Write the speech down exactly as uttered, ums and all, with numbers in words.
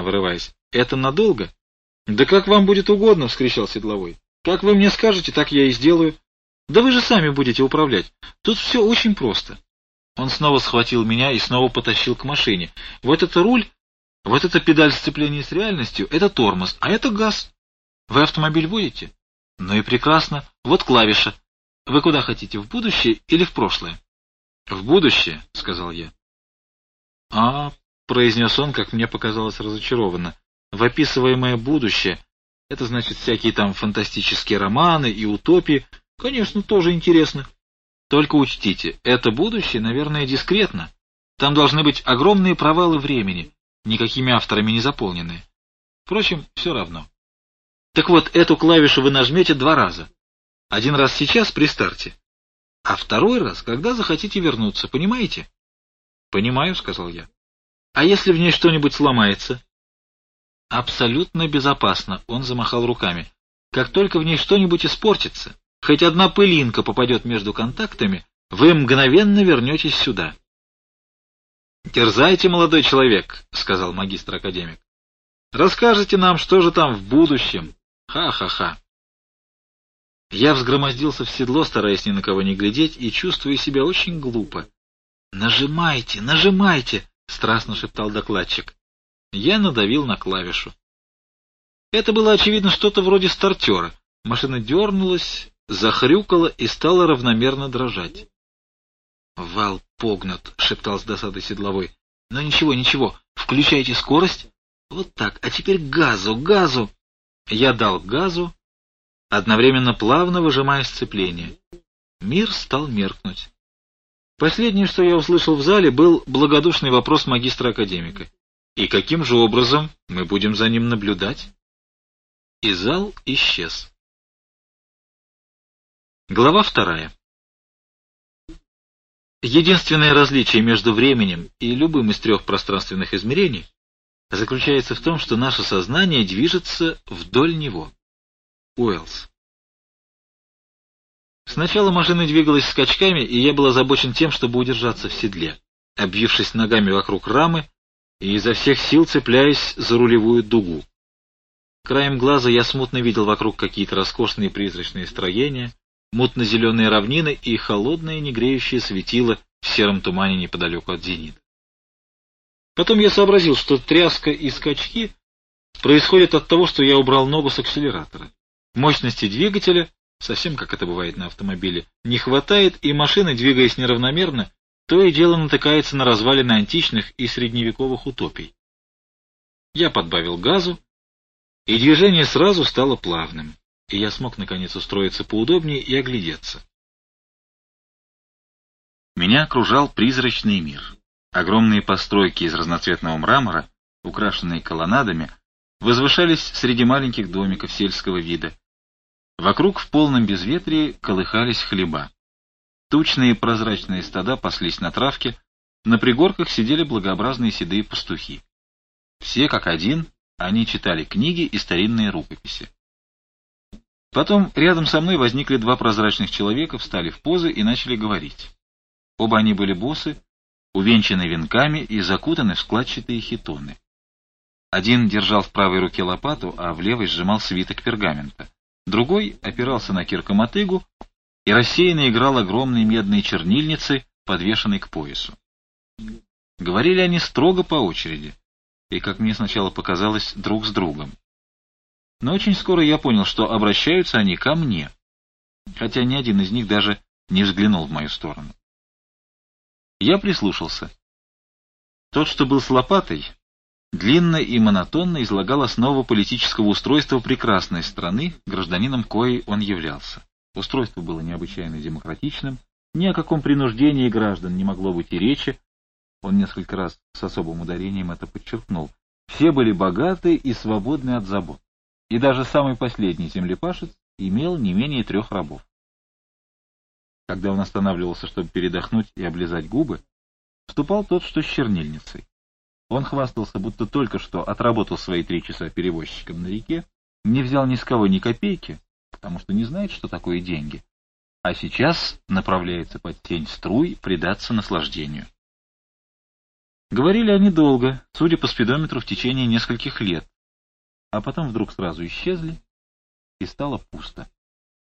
она, вырываясь. — Это надолго? — Да как вам будет угодно, — вскричал Седловой. — Как вы мне скажете, так я и сделаю. Да вы же сами будете управлять. Тут все очень просто. Он снова схватил меня и снова потащил к машине. Вот это руль, вот это педаль сцепления с реальностью, это тормоз, а это газ. Вы автомобиль водите? Ну и прекрасно. Вот клавиша. Вы куда хотите, в будущее или в прошлое? — В будущее, — сказал я. — А, — произнес он, как мне показалось, разочарованно. — В описываемое будущее. Это значит всякие там фантастические романы и утопии. Конечно, тоже интересно. Только учтите, это будущее, наверное, дискретно. Там должны быть огромные провалы времени, никакими авторами не заполненные. Впрочем, все равно. Так вот, эту клавишу вы нажмете два раза. Один раз сейчас при старте, а второй раз, когда захотите вернуться, понимаете? — Понимаю, — сказал я. — А если в ней что-нибудь сломается? — Абсолютно безопасно, — он замахал руками. — Как только в ней что-нибудь испортится, хоть одна пылинка попадет между контактами, вы мгновенно вернетесь сюда. — Дерзайте, молодой человек, — сказал магистр-академик. — Расскажите нам, что же там в будущем. Ха-ха-ха. Я взгромоздился в седло, стараясь ни на кого не глядеть, и чувствуя себя очень глупо. — Нажимайте, нажимайте! — страстно шептал докладчик. Я надавил на клавишу. Это было, очевидно, что-то вроде стартера. Машина дернулась, захрюкала и стала равномерно дрожать. — Вал погнут, — шептал с досадой Седловой. — Но ничего, ничего, включайте скорость. Вот так, а теперь газу, газу. Я дал газу, одновременно плавно выжимая сцепление. Мир стал меркнуть. Последнее, что я услышал в зале, был благодушный вопрос магистра-академика. И каким же образом мы будем за ним наблюдать? И зал исчез. Глава вторая. Единственное различие между временем и любым из трех пространственных измерений заключается в том, что наше сознание движется вдоль него. Уэллс. Сначала машина двигалась скачками, и я был озабочен тем, чтобы удержаться в седле, обвившись ногами вокруг рамы и изо всех сил цепляясь за рулевую дугу. Краем глаза я смутно видел вокруг какие-то роскошные призрачные строения, мутно-зеленые равнины и холодное негреющее светило в сером тумане неподалеку от зенита. Потом я сообразил, что тряска и скачки происходят от того, что я убрал ногу с акселератора. Мощности двигателя, совсем как это бывает на автомобиле, не хватает, и машина, двигаясь неравномерно, то и дело натыкается на развалины античных и средневековых утопий. Я подбавил газу, и движение сразу стало плавным, и я смог наконец устроиться поудобнее и оглядеться. Меня окружал призрачный мир. Огромные постройки из разноцветного мрамора, украшенные колоннадами, возвышались среди маленьких домиков сельского вида. Вокруг в полном безветрии колыхались хлеба. Тучные прозрачные стада паслись на травке, на пригорках сидели благообразные седые пастухи. Все как один, они читали книги и старинные рукописи. Потом рядом со мной возникли два прозрачных человека, встали в позы и начали говорить. Оба они были босы, увенчаны венками и закутаны в складчатые хитоны. Один держал в правой руке лопату, а в левой сжимал свиток пергамента. Другой опирался на кирка-мотыгу и рассеянно играл огромной медной чернильницей, подвешенной к поясу. Говорили они строго по очереди, и, как мне сначала показалось, друг с другом. Но очень скоро я понял, что обращаются они ко мне, хотя ни один из них даже не взглянул в мою сторону. Я прислушался. Тот, что был с лопатой, длинно и монотонно излагал основу политического устройства прекрасной страны, гражданином коей он являлся. Устройство было необычайно демократичным, ни о каком принуждении граждан не могло быть и речи. Он несколько раз с особым ударением это подчеркнул. Все были богаты и свободны от забот. И даже самый последний землепашец имел не менее трех рабов. Когда он останавливался, чтобы передохнуть и облизать губы, вступал тот, что с чернильницей. Он хвастался, будто только что отработал свои три часа перевозчиком на реке, не взял ни с кого ни копейки, потому что не знает, что такое деньги, а сейчас направляется под тень струй предаться наслаждению. Говорили они долго, судя по спидометру, в течение нескольких лет, а потом вдруг сразу исчезли, и стало пусто.